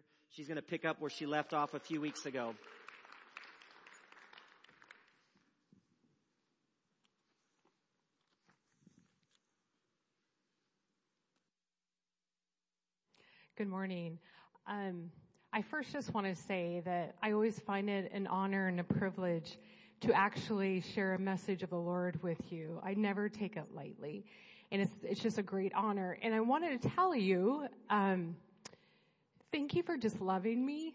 She's going to pick up where she left off a few weeks ago. Good morning. I first just want to say that I always find it an honor and a privilege to actually share a message of the Lord with you. I never take it lightly, and it's just a great honor. And I wanted to tell you, thank you for just loving me.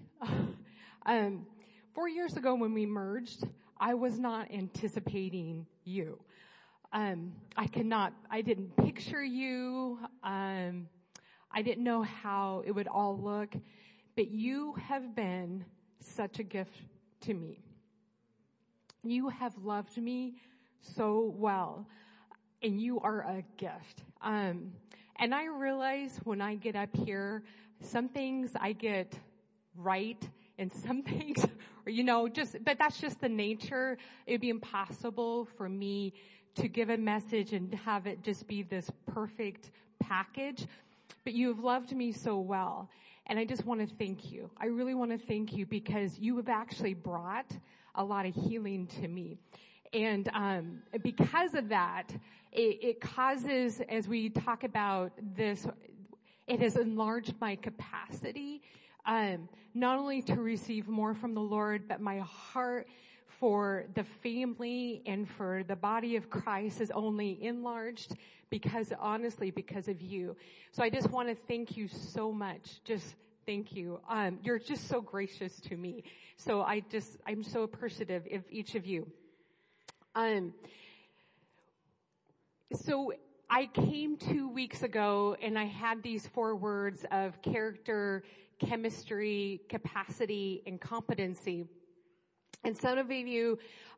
4 years ago when we merged, I was not anticipating you. I didn't picture you. I didn't know how it would all look, but you have been such a gift to me. You have loved me so well, and you are a gift. And I realize when I get up here, some things I get right, and some things, but that's just the nature. It'd be impossible for me to give a message and have it just be this perfect package. But you have loved me so well, and I just want to thank you. I really want to thank you because you have actually brought a lot of healing to me. And because of that, it causes, as we talk about this, it has enlarged my capacity, not only to receive more from the Lord, but my heart for the family and for the body of Christ is only enlarged because of you. So I just want to thank you so much. Just thank you. You're just so gracious to me. So I'm so appreciative of each of you. So I came 2 weeks ago and I had these 4 words of character, chemistry, capacity, and competency. And some of you,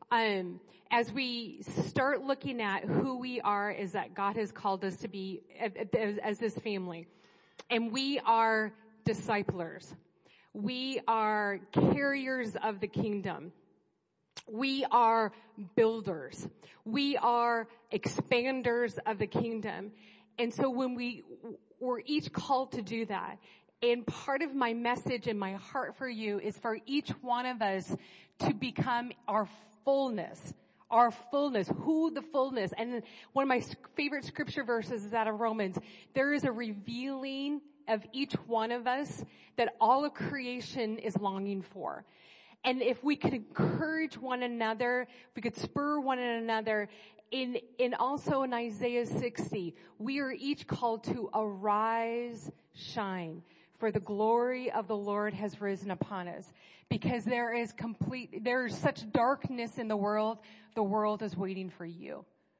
as we start looking at who we are, is that God has called us to be as this family. And we are disciplers. We are carriers of the kingdom. We are builders. We are expanders of the kingdom. And so when we're each called to do that. And part of my message and my heart for you is for each one of us to become our fullness, who the fullness. And one of my favorite scripture verses is out of Romans. There is a revealing of each one of us that all of creation is longing for. And if we could encourage one another, if we could spur one another, in also in Isaiah 60, we are each called to arise, shine, for the glory of the Lord has risen upon us. Because there is such darkness in the world is waiting for you.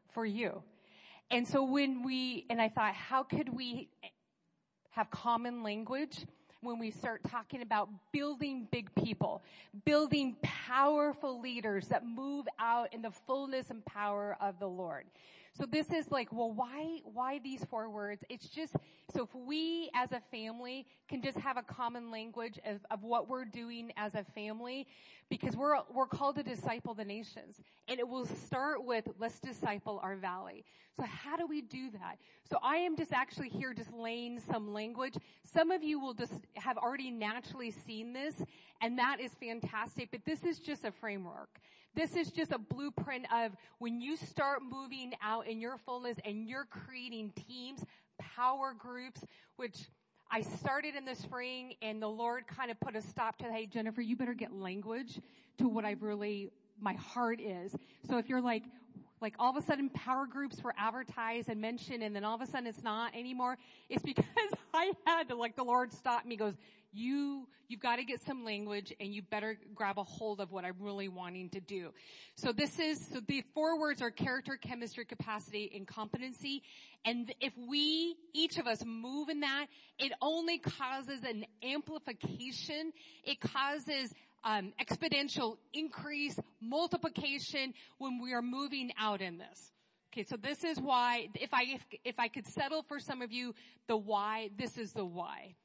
And so I thought, how could we have common language when we start talking about building big people, building powerful leaders that move out in the fullness and power of the Lord? So this is like, well, why these 4 words? It's just, so if we as a family can just have a common language of what we're doing as a family, because we're called to disciple the nations. And it will start with, let's disciple our valley. So how do we do that? So I am just actually here just laying some language. Some of you will just have already naturally seen this, and that is fantastic, but this is just a framework. This is just a blueprint of when you start moving out in your fullness and you're creating teams, power groups, which I started in the spring, and the Lord kind of put a stop to, hey, Jennifer, you better get language to what my heart is. So if you're like all of a sudden power groups were advertised and mentioned, and then all of a sudden it's not anymore, it's because I had to, the Lord stopped me, goes, you've got to get some language, and you better grab a hold of what I'm really wanting to do. So the 4 words are character, chemistry, capacity, and competency. And if each of us move in that, it only causes an amplification. It causes exponential increase, multiplication when we are moving out in this. Okay, so this is why, if I could settle for some of you, the why, this is the why.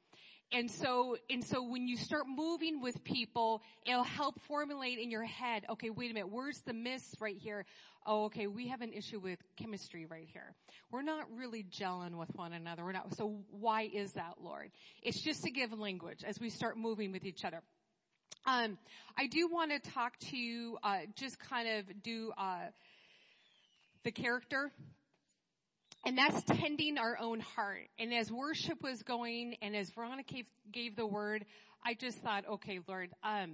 And so when you start moving with people, it'll help formulate in your head, okay, wait a minute, where's the miss right here? Oh, okay, we have an issue with chemistry right here. We're not really gelling with one another. So why is that, Lord? It's just to give language as we start moving with each other. I do want to talk to you, just kind of do, the character. And that's tending our own heart. And as worship was going and as Veronica gave the word, I just thought, okay, Lord,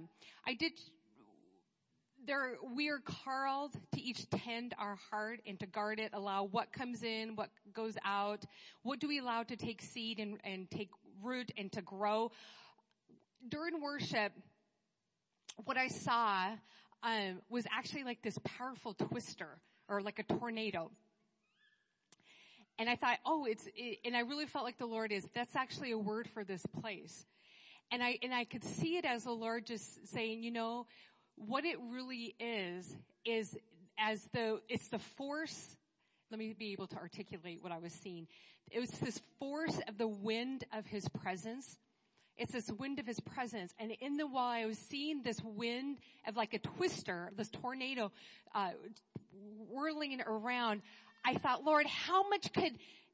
we are called to each tend our heart and to guard it, allow what comes in, what goes out. What do we allow to take seed and take root and to grow? During worship, what I saw, was actually like this powerful twister or like a tornado. And I thought, and I really felt like the Lord that's actually a word for this place. And I could see it as the Lord just saying, you know, what it really is it's the force. Let me be able to articulate what I was seeing. It was this force of the wind of his presence. It's this wind of his presence. And while I was seeing this wind of like a twister, this tornado, whirling around, I thought, Lord, how much could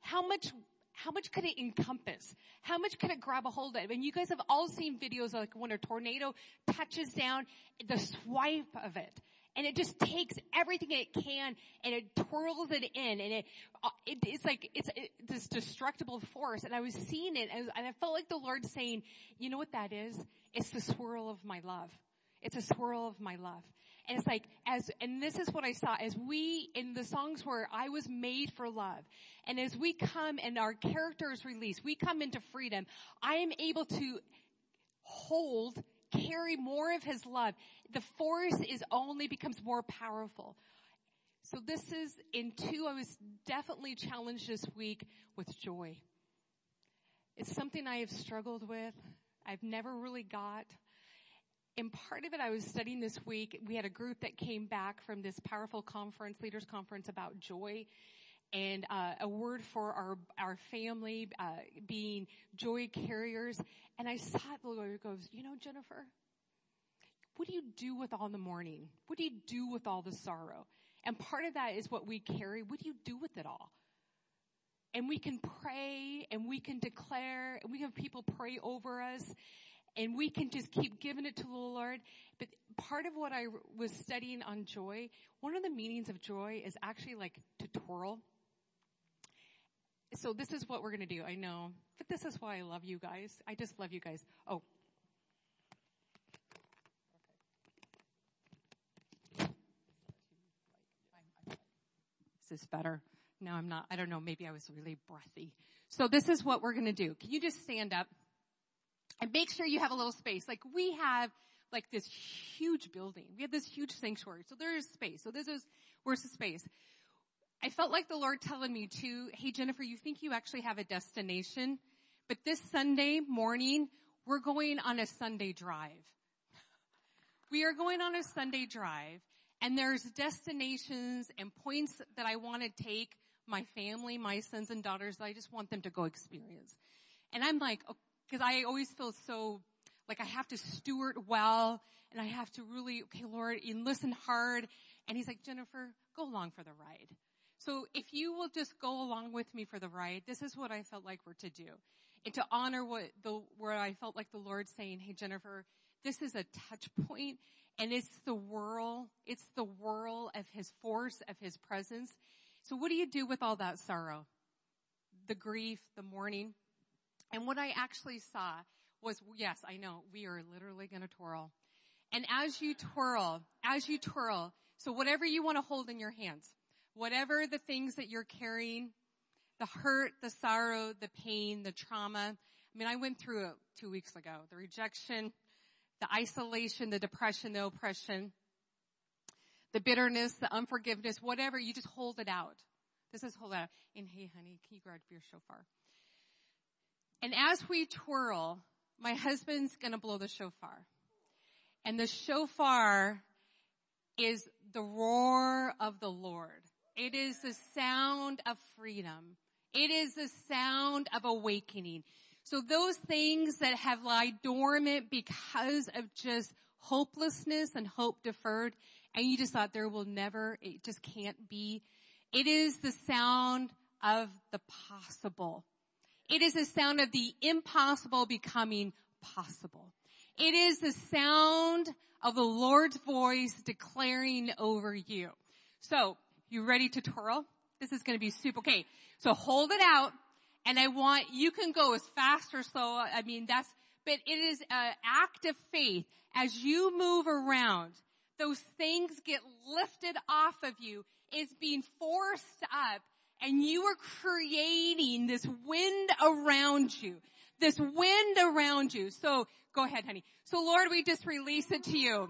it encompass? How much could it grab a hold of? And you guys have all seen videos of like when a tornado touches down, the swipe of it. And it just takes everything it can and it twirls it in and it's this destructible force. And I was seeing it and I felt like the Lord saying, you know what that is? It's the swirl of my love. It's a swirl of my love. And it's like, and this is what I saw as in the songs where I was made for love. And as we come and our character is released, we come into freedom, I am able to carry more of his love. The force only becomes more powerful. So this is I was definitely challenged this week with joy. It's something I have struggled with. I've never really got. And part of it I was studying this week. We had a group that came back from this powerful conference, leaders conference about joy. And a word for our family being joy carriers. And I saw the Lord goes, you know, Jennifer, what do you do with all the mourning? What do you do with all the sorrow? And part of that is what we carry. What do you do with it all? And we can pray and we can declare and we have people pray over us. And we can just keep giving it to the Lord. But part of what I was studying on joy, one of the meanings of joy is actually like to twirl. So this is what we're going to do. I know. But this is why I love you guys. I just love you guys. Oh. Is this better? No, I'm not. I don't know. Maybe I was really breathy. So this is what we're going to do. Can you just stand up? And make sure you have a little space. Like we have like this huge building. We have this huge sanctuary. So there is space. So where's the space? I felt like the Lord telling me too, hey Jennifer, you think you actually have a destination? But this Sunday morning, we're going on a Sunday drive. We are going on a Sunday drive. And there's destinations and points that I want to take my family, my sons and daughters, that I just want them to go experience. And I'm like, because I always feel so like I have to steward well and I have to really, okay, Lord, you listen hard. And he's like, Jennifer, go along for the ride. So if you will just go along with me for the ride, this is what I felt like we're to do. And to honor where I felt like the Lord saying, hey, Jennifer, this is a touch point and it's the whirl of his force, of his presence. So what do you do with all that sorrow? The grief, the mourning. And what I actually saw was, yes, I know, we are literally going to twirl. And as you twirl, so whatever you want to hold in your hands, whatever the things that you're carrying, the hurt, the sorrow, the pain, the trauma. I mean, I went through it 2 weeks ago. The rejection, the isolation, the depression, the oppression, the bitterness, the unforgiveness, whatever, you just hold it out. This is hold it out. And hey, honey, can you grab your shofar? And as we twirl, my husband's going to blow the shofar. And the shofar is the roar of the Lord. It is the sound of freedom. It is the sound of awakening. So those things that have lied dormant because of just hopelessness and hope deferred, and you just thought it just can't be. It is the sound of the possible. It is the sound of the impossible becoming possible. It is the sound of the Lord's voice declaring over you. So, you ready to twirl? This is going to be super. Okay, so hold it out, and you can go as fast or slow. But it is an act of faith. As you move around, those things get lifted off of you. It's being forced up, and you are creating this wind around you. This wind around you. So, go ahead, honey. So, Lord, we just release it to you.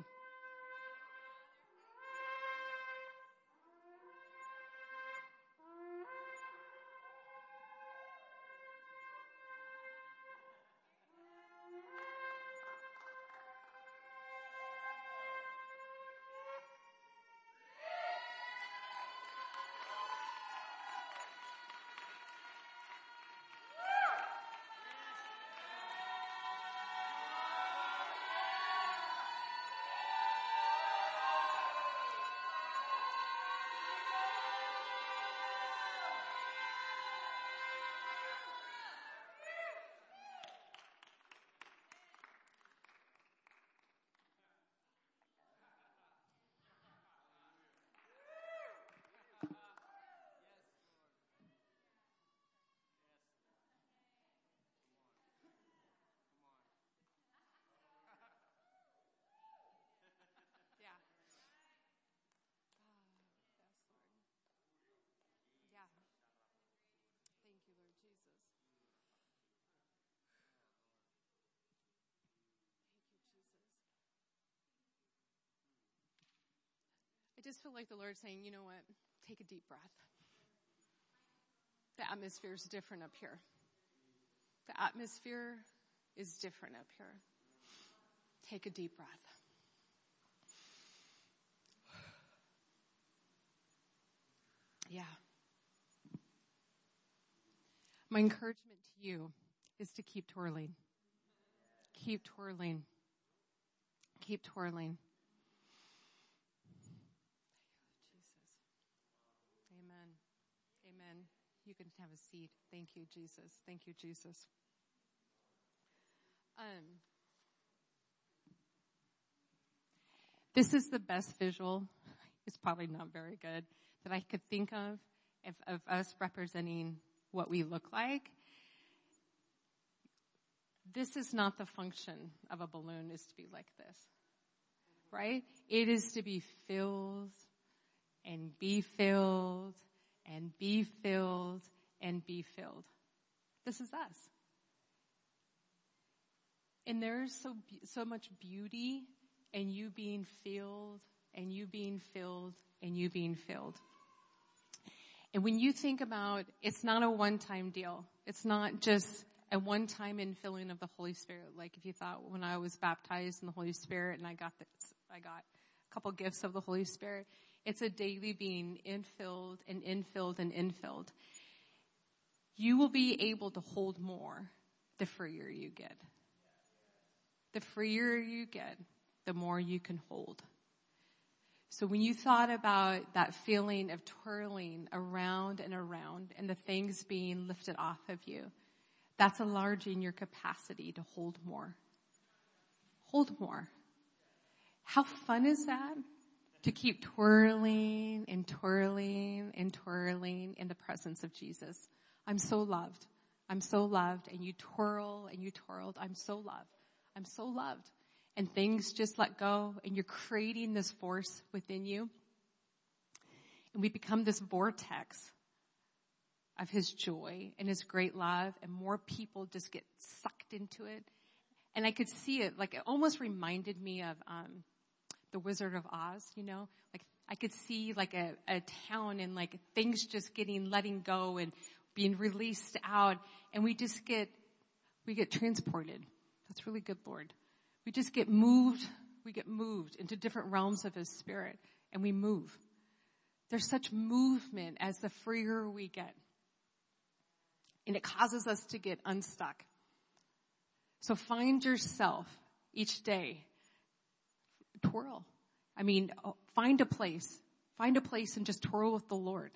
I just feel like the Lord's saying, you know what? Take a deep breath. The atmosphere is different up here. The atmosphere is different up here. Take a deep breath. Yeah. My encouragement to you is to keep twirling. Keep twirling. Keep twirling. Amen. You can have a seat. Thank you, Jesus. Thank you, Jesus. This is the best visual. It's probably not very good that I could think of us representing what we look like. This is not the function of a balloon, is to be like this, right? It is to be filled and be filled and be filled and be filled. This is us. And there's so much beauty in you being filled and you being filled and you being filled. And when you think about, it's not a one-time deal. It's not just a one-time infilling of the Holy Spirit. Like if you thought when I was baptized in the Holy Spirit and I got a couple gifts of the Holy Spirit. It's a daily being infilled and infilled and infilled. You will be able to hold more the freer you get. The freer you get, the more you can hold. So when you thought about that feeling of twirling around and the things being lifted off of you, that's enlarging your capacity to hold more. Hold more. How fun is that? To keep twirling and twirling and twirling in the presence of Jesus. I'm so loved. I'm so loved. And you twirl and you twirled. I'm so loved. I'm so loved. And things just let go and you're creating this force within you. And we become this vortex of his joy and his great love, and more people just get sucked into it. And I could see it, like it almost reminded me of the Wizard of Oz, you know? Like I could see like a town and like things just letting go and being released out, and we get transported. That's really good, Lord. We just get moved into different realms of his spirit, and we move. There's such movement as the freer we get. And it causes us to get unstuck. So find yourself each day. Twirl. Find a place. Find a place and just twirl with the Lord.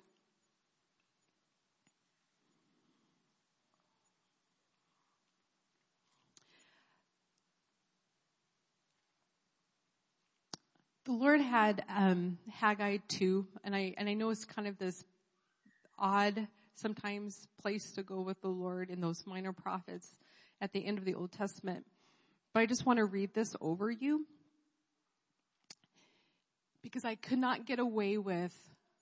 The Lord had Haggai 2, and I know it's kind of this odd sometimes place to go with the Lord in those minor prophets at the end of the Old Testament. But I just want to read this over you because I could not get away with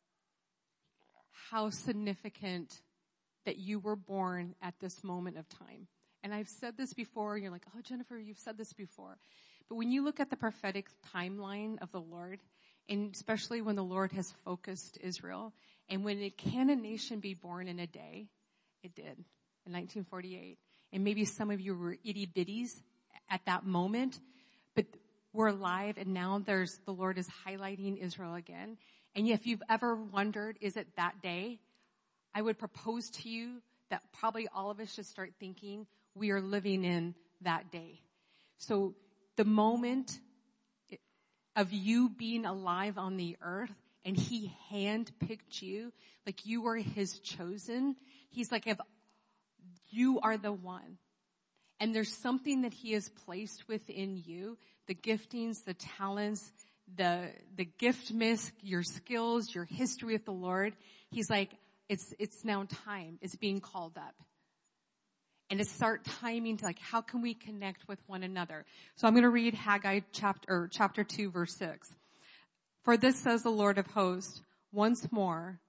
how significant that you were born at this moment of time. And I've said this before, and you're like, oh, Jennifer, you've said this before. But when you look at the prophetic timeline of the Lord, and especially when the Lord has focused Israel, and can a nation be born in a day? It did in 1948. And maybe some of you were itty bitties at that moment, but we're alive, and now the Lord is highlighting Israel again. And if you've ever wondered, is it that day? I would propose to you that probably all of us should start thinking we are living in that day. So the moment of you being alive on the earth, and he handpicked you, like you were his chosen. He's like, if you are the one, and there's something that he has placed within you, the giftings, the talents, the gift miss, your skills, your history with the Lord. He's like, it's now time. It's being called up. And to start timing to like, how can we connect with one another? So I'm going to read Haggai chapter 2, verse 6. For this says the Lord of hosts, once more,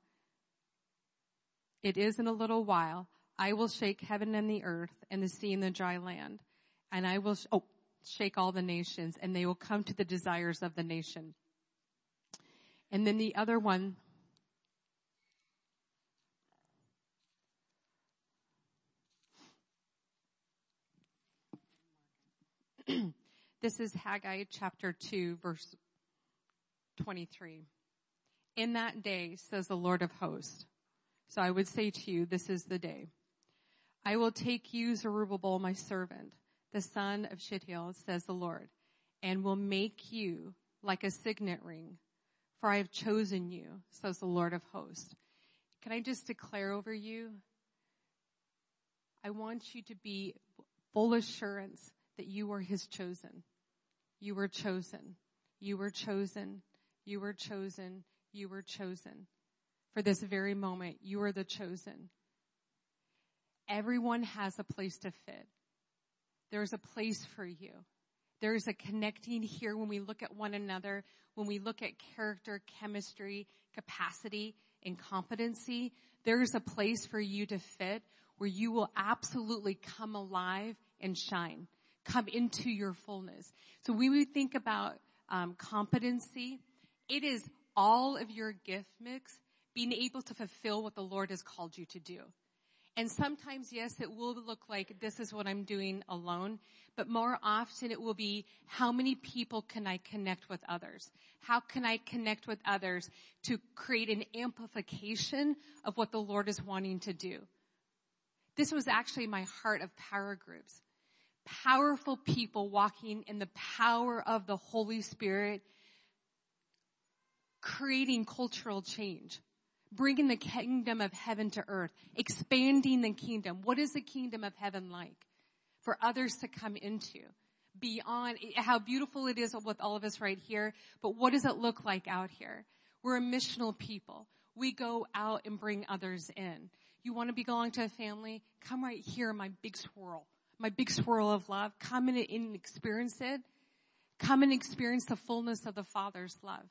it is in a little while, I will shake heaven and the earth and the sea and the dry land. And I will shake all the nations, and they will come to the desires of the nation. And then the other one, this is Haggai chapter 2, verse 23. In that day, says the Lord of hosts. So I would say to you, this is the day. I will take you, Zerubbabel, my servant, the son of Shealtiel, says the Lord, and will make you like a signet ring, for I have chosen you, says the Lord of hosts. Can I just declare over you? I want you to be full assurance that you are his chosen. You were chosen. You were chosen. You were chosen. You were chosen. For this very moment, you are the chosen. Everyone has a place to fit. There's a place for you. There's a connecting here when we look at one another, when we look at character, chemistry, capacity, and competency. There's a place for you to fit where you will absolutely come alive and shine. Come into your fullness. So when we think about competency, it is all of your gift mix being able to fulfill what the Lord has called you to do. And sometimes, yes, it will look like this is what I'm doing alone, but more often it will be how many people can I connect with others? How can I connect with others to create an amplification of what the Lord is wanting to do? This was actually my heart of power groups. Powerful people walking in the power of the Holy Spirit, creating cultural change, bringing the kingdom of heaven to earth, expanding the kingdom. What is the kingdom of heaven like? For others to come into. Beyond how beautiful it is with all of us right here, but what does it look like out here? We're a missional people. We go out and bring others in. You want to belong to a family? Come right here, my big swirl of love. Come in and experience it. Come and experience the fullness of the Father's love.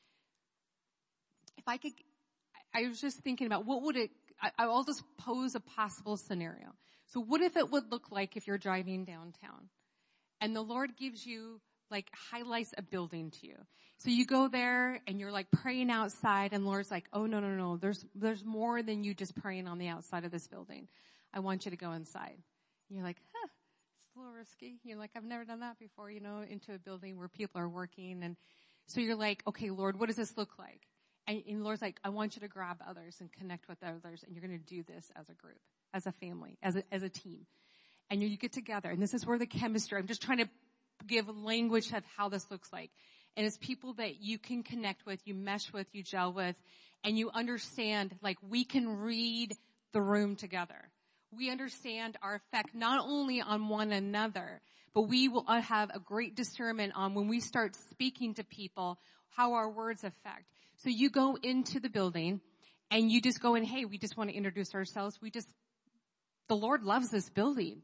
If I could, I was just thinking about I'll just pose a possible scenario. So what if it would look like if you're driving downtown and the Lord gives you, like, highlights a building to you. So you go there and you're like praying outside and the Lord's like, oh, no. There's more than you just praying on the outside of this building. I want you to go inside. And you're like, it's a little risky. You're like, I've never done that before, into a building where people are working. And so you're like, okay, Lord, what does this look like? And the Lord's like, I want you to grab others and connect with others. And you're going to do this as a group, as a family, as a team. and you get together, and this is where the chemistry, I'm just trying to give language of how this looks like. And it's people that you can connect with, you mesh with, you gel with, and you understand, like, we can read the room together. We understand our effect not only on one another, but we will have a great discernment on when we start speaking to people, how our words affect. So you go into the building and you just go in, hey, we just want to introduce ourselves. The Lord loves this building.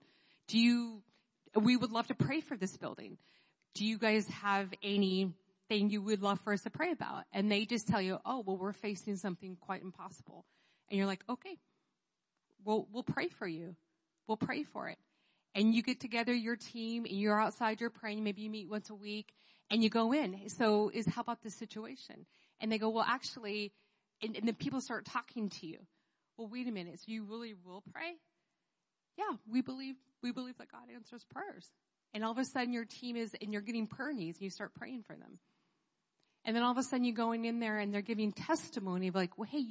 We would love to pray for this building. Do you guys have anything you would love for us to pray about? And they just tell you, oh, well, we're facing something quite impossible. And you're like, okay, we'll pray for you. We'll pray for it. And you get together your team and you're outside, you're praying. Maybe you meet once a week and you go in. So how about this situation? And they go, well, actually, and then people start talking to you. Well, wait a minute. So you really will pray? Yeah, we believe that God answers prayers. And all of a sudden your team and you're getting prayer needs and you start praying for them. And then all of a sudden you're going in there and they're giving testimony of like, well, hey,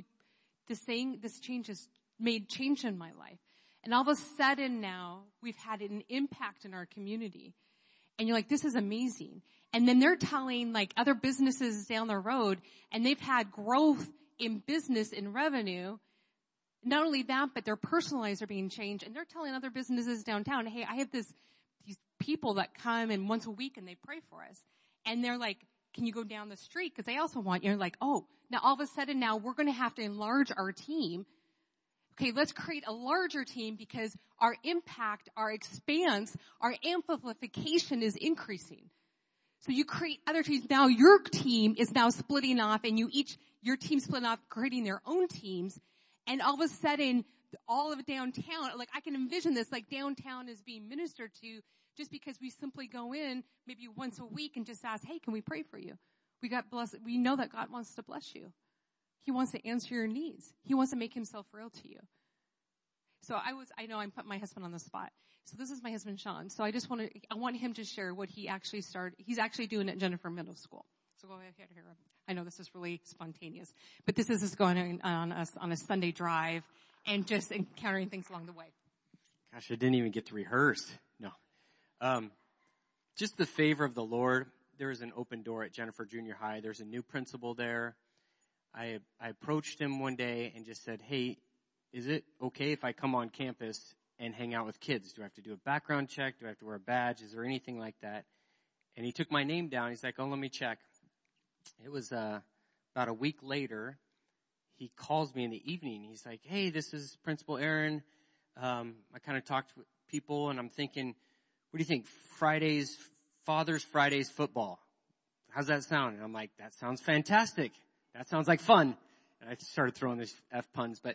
this change has made change in my life. And all of a sudden now we've had an impact in our community. And you're like, this is amazing. And then they're telling like other businesses down the road and they've had growth in business and revenue. Not only that, but their personal lives are being changed. And they're telling other businesses downtown, hey, I have these people that come in once a week and they pray for us. And they're like, can you go down the street? Because they also want you. You're like, oh, now all of a sudden now we're going to have to enlarge our team. Okay, let's create a larger team because our impact, our expanse, our amplification is increasing. So you create other teams. Now your team is now splitting off and your team splitting off, creating their own teams. And all of a sudden, all of downtown, like I can envision this, like downtown is being ministered to just because we simply go in maybe once a week and just ask, hey, can we pray for you? We know that God wants to bless you. He wants to answer your needs. He wants to make himself real to you. So I know I'm putting my husband on the spot. So this is my husband, Sean. So I want him to share what he actually started. He's actually doing at Jennifer Middle School. So go ahead here. I know this is really spontaneous, but this is going on a Sunday drive and just encountering things along the way. Gosh, I didn't even get to rehearse. No. Just the favor of the Lord. There is an open door at Jennifer Junior High. There's a new principal there. I approached him one day and just said, hey, is it okay if I come on campus and hang out with kids? Do I have to do a background check? Do I have to wear a badge? Is there anything like that? And he took my name down. He's like, oh, let me check. It was about a week later. He calls me in the evening. He's like, hey, this is Principal Aaron. I kind of talked with people, and I'm thinking, what do you think? Father's Fridays football. How's that sound? And I'm like, that sounds fantastic. That sounds like fun. And I started throwing these F puns, but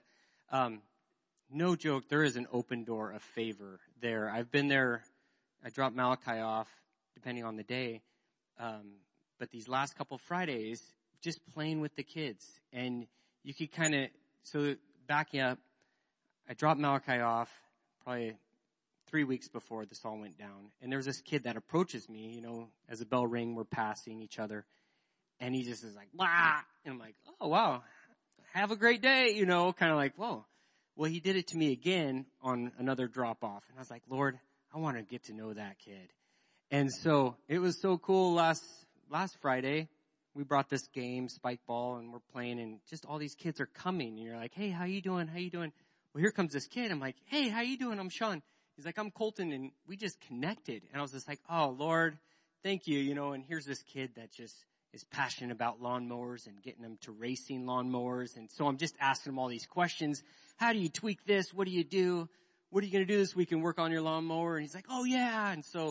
no joke, there is an open door of favor there. I've been there. I dropped Malachi off, depending on the day. But these last couple Fridays, just playing with the kids. And you could so backing up, I dropped Malachi off probably 3 weeks before this all went down. And there's this kid that approaches me, as a bell ring, we're passing each other. And he just is like, blah. And I'm like, oh, wow, have a great day, kind of like, whoa. Well, he did it to me again on another drop off. And I was like, Lord, I want to get to know that kid. And so it was so cool last Friday. We brought this game, spike ball, and we're playing, and just all these kids are coming. And you're like, hey, how you doing? How you doing? Well, here comes this kid. I'm like, hey, how you doing? I'm Sean. He's like, I'm Colton. And we just connected. And I was just like, oh, Lord, thank you. And here's this kid that just is passionate about lawnmowers and getting them to racing lawnmowers. And so I'm just asking him all these questions. How do you tweak this? What do you do? What are you going to do this week and work on your lawnmower? And he's like, oh, yeah. And so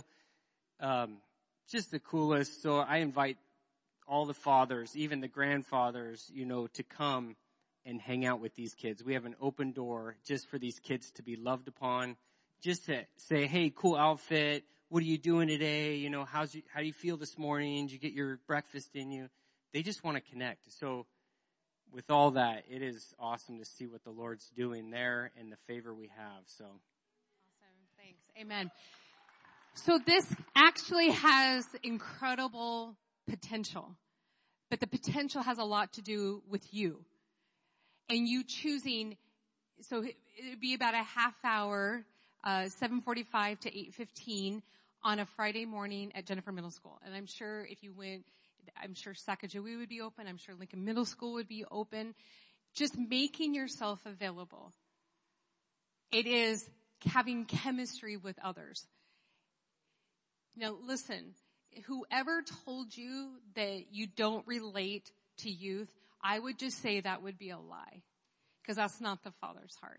just the coolest. So I invite all the fathers, even the grandfathers, to come and hang out with these kids. We have an open door just for these kids to be loved upon, just to say, hey, cool outfit. What are you doing today? How do you feel this morning? Did you get your breakfast in you? They just want to connect. So with all that, it is awesome to see what the Lord's doing there and the favor we have. So awesome. Thanks. Amen. So this actually has incredible potential, but the potential has a lot to do with you and you choosing. So it would be about a half hour 7:45 to 8:15 on a Friday morning at Jennifer Middle School. And I'm sure if you went, I'm sure Sacagawea would be open. I'm sure Lincoln Middle School would be open. Just making yourself available. It is having chemistry with others. Now listen, whoever told you that you don't relate to youth, I would just say that would be a lie, because that's not the Father's heart.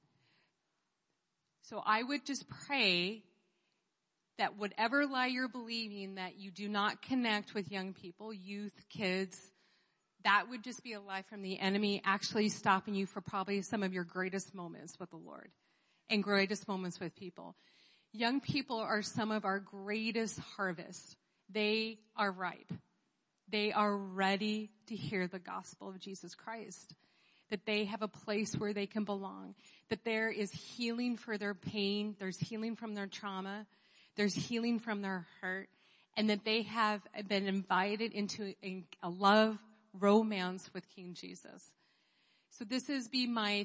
So I would just pray that whatever lie you're believing, that you do not connect with young people, youth, kids, that would just be a lie from the enemy, actually stopping you for probably some of your greatest moments with the Lord and greatest moments with people. Young people are some of our greatest harvests. They are ripe. They are ready to hear the gospel of Jesus Christ. That they have a place where they can belong. That there is healing for their pain. There's healing from their trauma. There's healing from their hurt. And that they have been invited into a love romance with King Jesus. So this is my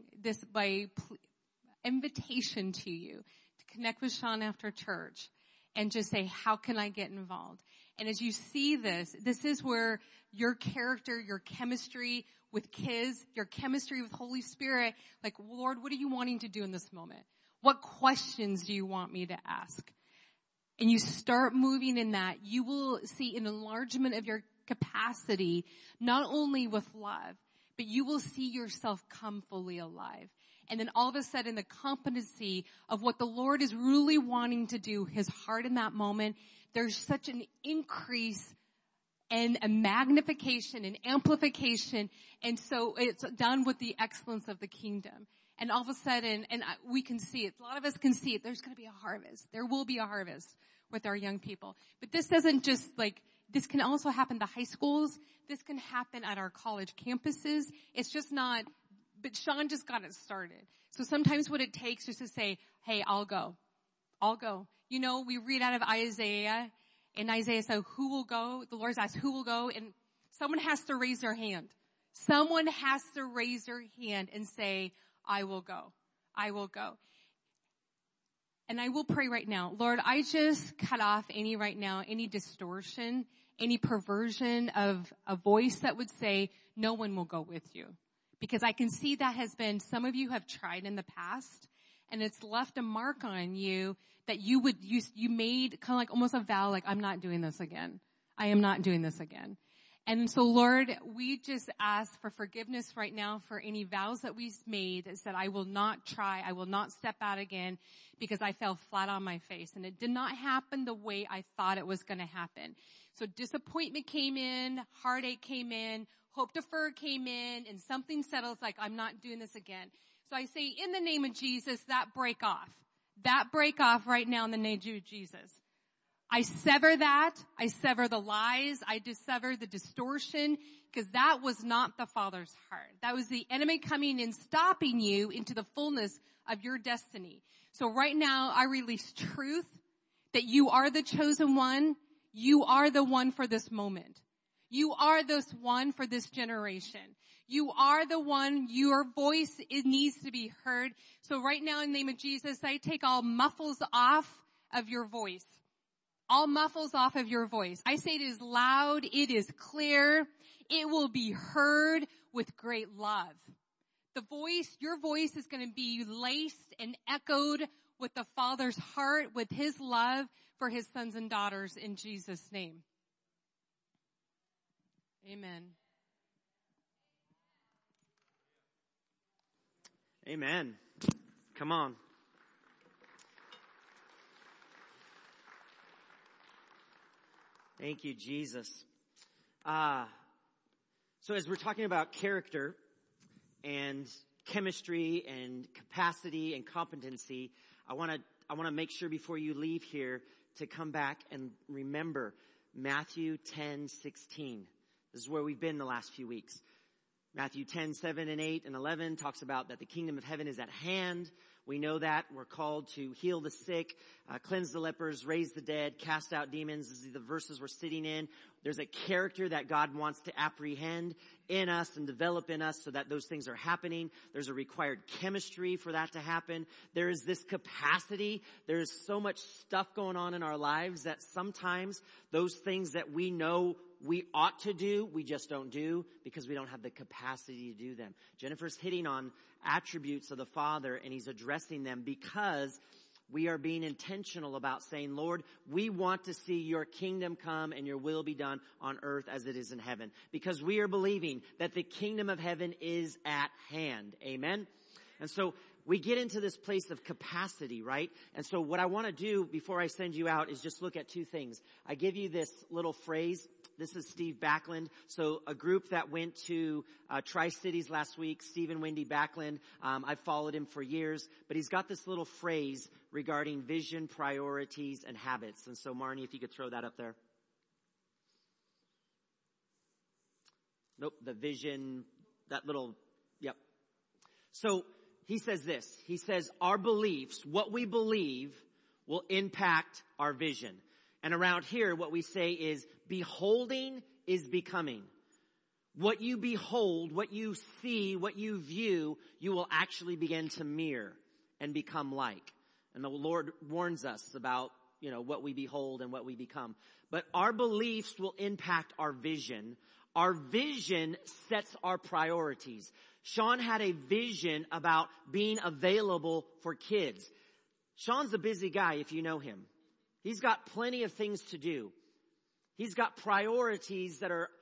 invitation to you to connect with Sean after church and just say, how can I get involved? And as you see this is where your character, your chemistry with kids, your chemistry with Holy Spirit, like, Lord, what are you wanting to do in this moment? What questions do you want me to ask? And you start moving in that, you will see an enlargement of your capacity, not only with love, but you will see yourself come fully alive. And then all of a sudden, the competency of what the Lord is really wanting to do, his heart in that moment, there's such an increase and a magnification and amplification. And so it's done with the excellence of the kingdom. And all of a sudden, and we can see it, a lot of us can see it, there's going to be a harvest. There will be a harvest with our young people. But this doesn't just this can also happen to high schools. This can happen at our college campuses. It's just not, but Sean just got it started. So sometimes what it takes is to say, hey, I'll go. I'll go. You know, we read out of Isaiah, and Isaiah said, who will go? The Lord asked, who will go? And someone has to raise their hand. Someone has to raise their hand and say, I will go. I will go. And I will pray right now. Lord, I just cut off any distortion, any perversion of a voice that would say, no one will go with you. Because I can see that has been, some of you have tried in the past, and it's left a mark on you that you made kind of like almost a vow, like, I'm not doing this again. I am not doing this again. And so, Lord, we just ask for forgiveness right now for any vows that we made that said, I will not try, I will not step out again because I fell flat on my face. And it did not happen the way I thought it was going to happen. So disappointment came in, heartache came in, hope deferred came in, and something settles like, I'm not doing this again. So I say, in the name of Jesus, that break off right now in the name of Jesus. I sever that. I sever the lies. I dissever the distortion, because that was not the Father's heart. That was the enemy coming and stopping you into the fullness of your destiny. So right now, I release truth that you are the chosen one. You are the one for this moment. You are this one for this generation. You are the one, your voice, it needs to be heard. So right now, in the name of Jesus, I take all muffles off of your voice. All muffles off of your voice. I say it is loud, it is clear, it will be heard with great love. Your voice is going to be laced and echoed with the Father's heart, with his love for his sons and daughters, in Jesus' name. Amen. Amen. Come on. Thank you, Jesus. So as we're talking about character and chemistry and capacity and competency, I want to make sure before you leave here to come back and remember Matthew 10:16. This is where we've been the last few weeks. Matthew 10:7 and 8 and 11 talks about that the kingdom of heaven is at hand. We know that. We're called to heal the sick, cleanse the lepers, raise the dead, cast out demons. These are the verses we're sitting in. There's a character that God wants to apprehend in us and develop in us so that those things are happening. There's a required chemistry for that to happen. There is this capacity. There's so much stuff going on in our lives that sometimes those things that we know we ought to do, we just don't do because we don't have the capacity to do them. Jennifer's hitting on attributes of the Father, and he's addressing them because we are being intentional about saying, Lord, we want to see your kingdom come and your will be done on earth as it is in heaven. Because we are believing that the kingdom of heaven is at hand. Amen? And so we get into this place of capacity, right? And so what I want to do before I send you out is just look at two things. I give you this little phrase. This is Steve Backlund. So a group that went to Tri-Cities last week, Steve and Wendy Backlund. I've followed him for years, but he's got this little phrase regarding vision, priorities, and habits. And so Marnie, if you could throw that up there. Nope, the vision, that little, yep. So he says this. He says, our beliefs, what we believe, will impact our vision. And around here, what we say is, beholding is becoming. What you behold, what you see, what you view, you will actually begin to mirror and become like. And the Lord warns us about, what we behold and what we become. But our beliefs will impact our vision. Our vision sets our priorities. Sean had a vision about being available for kids. Sean's a busy guy if you know him. He's got plenty of things to do. He's got priorities that are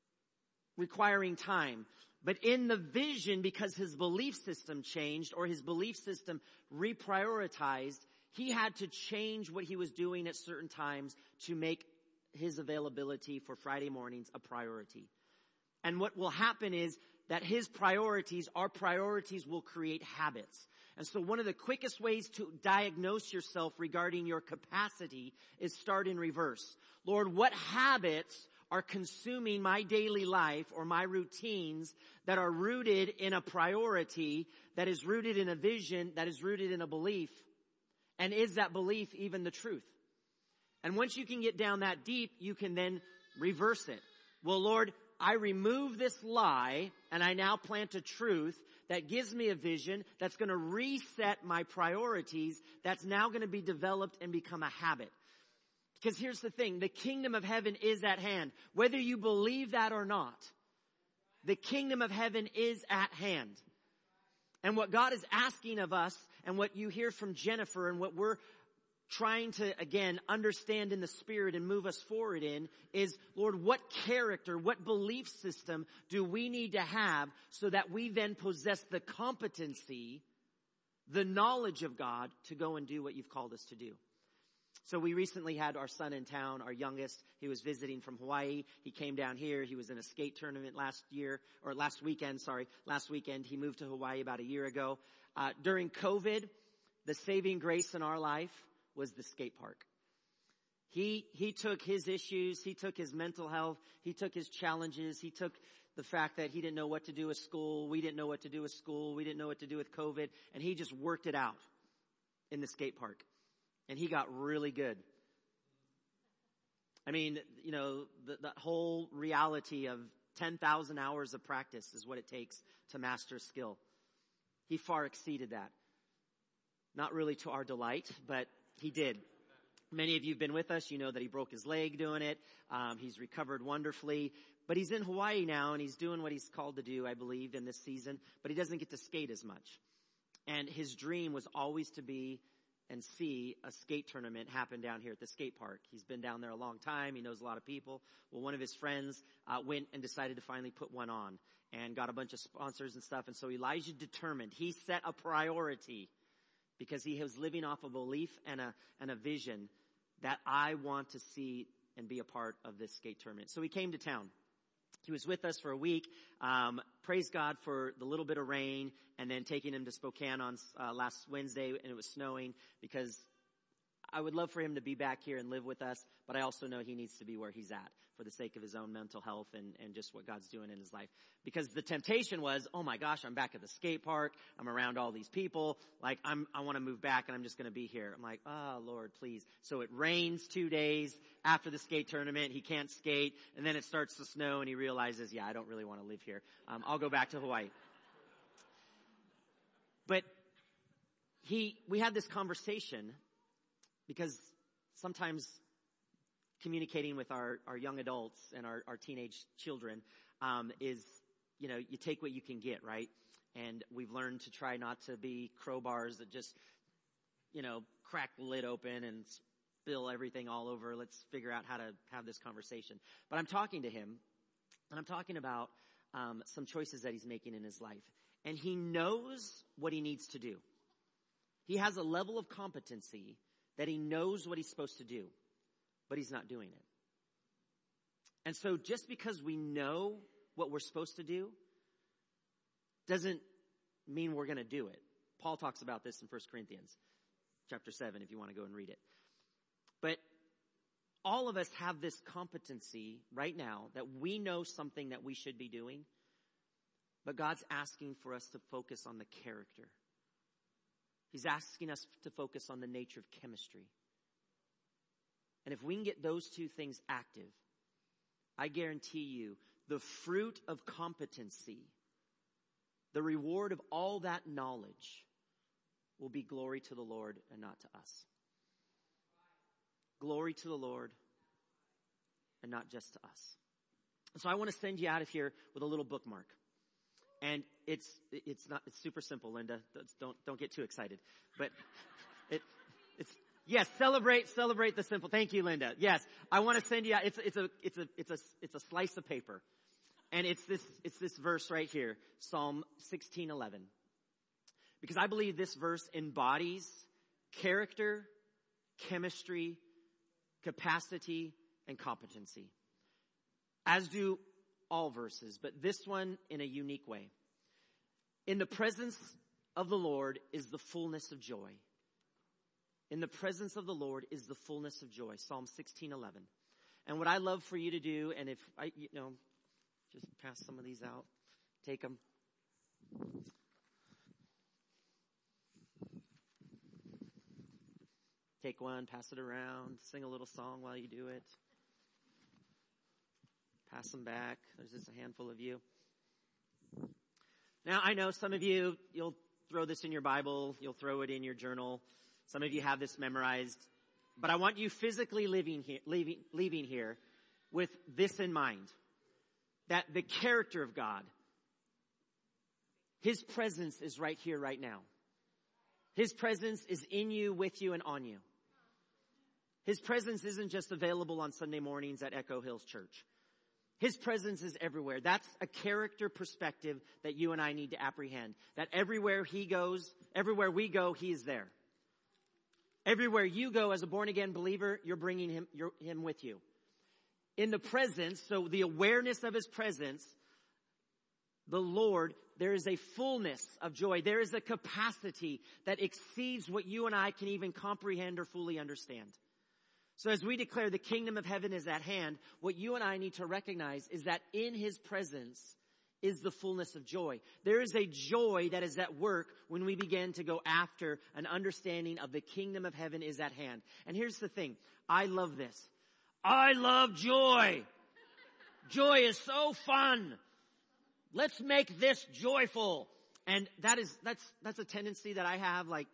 requiring time. But in the vision, because his belief system changed or his belief system reprioritized, he had to change what he was doing at certain times to make his availability for Friday mornings a priority. And what will happen is that his priorities, our priorities, will create habits. And so one of the quickest ways to diagnose yourself regarding your capacity is start in reverse. Lord, what habits are consuming my daily life or my routines that are rooted in a priority, that is rooted in a vision, that is rooted in a belief? And is that belief even the truth? And once you can get down that deep, you can then reverse it. Well, Lord, I remove this lie and I now plant a truth that gives me a vision that's going to reset my priorities, that's now going to be developed and become a habit. Because here's the thing, the kingdom of heaven is at hand. Whether you believe that or not, the kingdom of heaven is at hand. And what God is asking of us, and what you hear from Jennifer, and what we're trying to, again, understand in the Spirit and move us forward in is, Lord, what character, what belief system do we need to have so that we then possess the competency, the knowledge of God to go and do what you've called us to do? So we recently had our son in town, our youngest. He was visiting from Hawaii. He came down here. He was in a skate tournament last weekend. He moved to Hawaii about a year ago. During COVID, the saving grace in our life was the skate park. He took his issues, he took his mental health, he took his challenges, he took the fact that he didn't know what to do with school, we didn't know what to do with school, we didn't know what to do with COVID, and he just worked it out in the skate park. And he got really good. I mean, the whole reality of 10,000 hours of practice is what it takes to master skill. He far exceeded that. Not really to our delight, but he did. Many of you have been with us. You know that he broke his leg doing it. He's recovered wonderfully. But he's in Hawaii now, and he's doing what he's called to do, I believe, in this season. But he doesn't get to skate as much. And his dream was always to be and see a skate tournament happen down here at the skate park. He's been down there a long time. He knows a lot of people. Well, one of his friends went and decided to finally put one on and got a bunch of sponsors and stuff. And so Elijah determined. He set a priority because he was living off a belief and a vision that I want to see and be a part of this skate tournament. So he came to town. He was with us for a week. Praise God for the little bit of rain, and then taking him to Spokane on last Wednesday, and it was snowing, because I would love for him to be back here and live with us, but I also know he needs to be where he's at for the sake of his own mental health and just what God's doing in his life. Because the temptation was, oh my gosh, I'm back at the skate park. I'm around all these people. Like, I want to move back and I'm just going to be here. I'm like, oh Lord, please. So it rains 2 days after the skate tournament. He can't skate, and then it starts to snow, and he realizes, I don't really want to live here. I'll go back to Hawaii. But we had this conversation because sometimes communicating with our young adults and our teenage children is, you take what you can get, right? And we've learned to try not to be crowbars that just, crack the lid open and spill everything all over. Let's figure out how to have this conversation. But I'm talking to him, and I'm talking about some choices that he's making in his life. And he knows what he needs to do. He has a level of competency that he knows what he's supposed to do, but he's not doing it. And so just because we know what we're supposed to do doesn't mean we're going to do it. Paul talks about this in 1 Corinthians chapter 7, if you want to go and read it. But all of us have this competency right now that we know something that we should be doing, but God's asking for us to focus on the character. He's asking us to focus on the nature of chemistry. And if we can get those two things active, I guarantee you the fruit of competency, the reward of all that knowledge, will be glory to the Lord and not to us. Glory to the Lord and not just to us. So I want to send you out of here with a little bookmark. And it's super simple, Linda. Don't get too excited. But yes, celebrate the simple. Thank you, Linda. Yes, I want to send you out. It's a slice of paper. And it's this verse right here, Psalm 16:11. Because I believe this verse embodies character, chemistry, capacity, and competency. As do all verses, but this one in a unique way. In the presence of the Lord is the fullness of joy. In the presence of the Lord is the fullness of joy. Psalm 16:11. And what I love for you to do, and if I, just pass some of these out, take them. Take one, pass it around, sing a little song while you do it. Pass them back. There's just a handful of you. Now, I know some of you, you'll throw this in your Bible. You'll throw it in your journal. Some of you have this memorized. But I want you physically leaving here with this in mind. That the character of God, His presence is right here, right now. His presence is in you, with you, and on you. His presence isn't just available on Sunday mornings at Echo Hills Church. His presence is everywhere. That's a character perspective that you and I need to apprehend. That everywhere we go, He is there. Everywhere you go as a born-again believer, you're bringing Him with you. In the presence, so the awareness of His presence, the Lord, there is a fullness of joy. There is a capacity that exceeds what you and I can even comprehend or fully understand. So as we declare the kingdom of heaven is at hand, what you and I need to recognize is that in His presence is the fullness of joy. There is a joy that is at work when we begin to go after an understanding of the kingdom of heaven is at hand. And here's the thing. I love this. I love joy. Joy is so fun. Let's make this joyful. And that's a tendency that I have, like,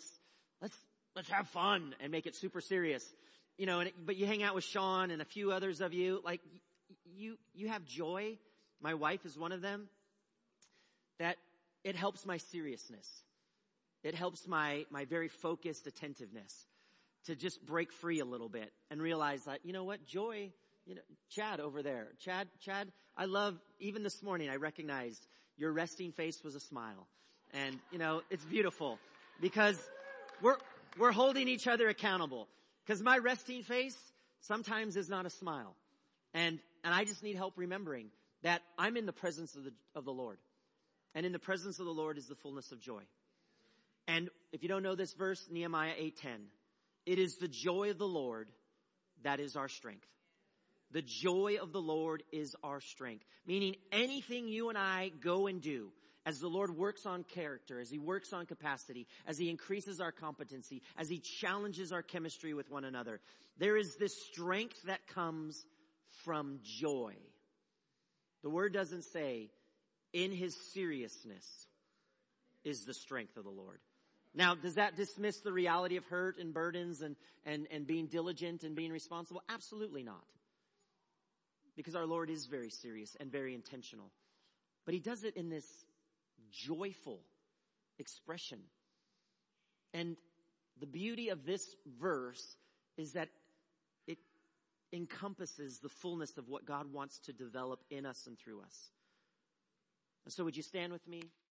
let's have fun and make it super serious. But you hang out with Sean and a few others of you, like you have joy. My wife is one of them. That it helps my seriousness. It helps my very focused attentiveness to just break free a little bit and realize that, joy, Chad over there. Chad, I love, even this morning I recognized your resting face was a smile. And, it's beautiful because we're holding each other accountable. Because my resting face sometimes is not a smile. And I just need help remembering that I'm in the presence of the Lord. And in the presence of the Lord is the fullness of joy. And if you don't know this verse, Nehemiah 8:10. It is the joy of the Lord that is our strength. The joy of the Lord is our strength. Meaning anything you and I go and do, as the Lord works on character, as he works on capacity, as he increases our competency, as he challenges our chemistry with one another, there is this strength that comes from joy. The word doesn't say, in his seriousness is the strength of the Lord. Now, does that dismiss the reality of hurt and burdens and being diligent and being responsible? Absolutely not. Because our Lord is very serious and very intentional. But he does it in this joyful expression. And the beauty of this verse is that it encompasses the fullness of what God wants to develop in us and through us. And so would you stand with me?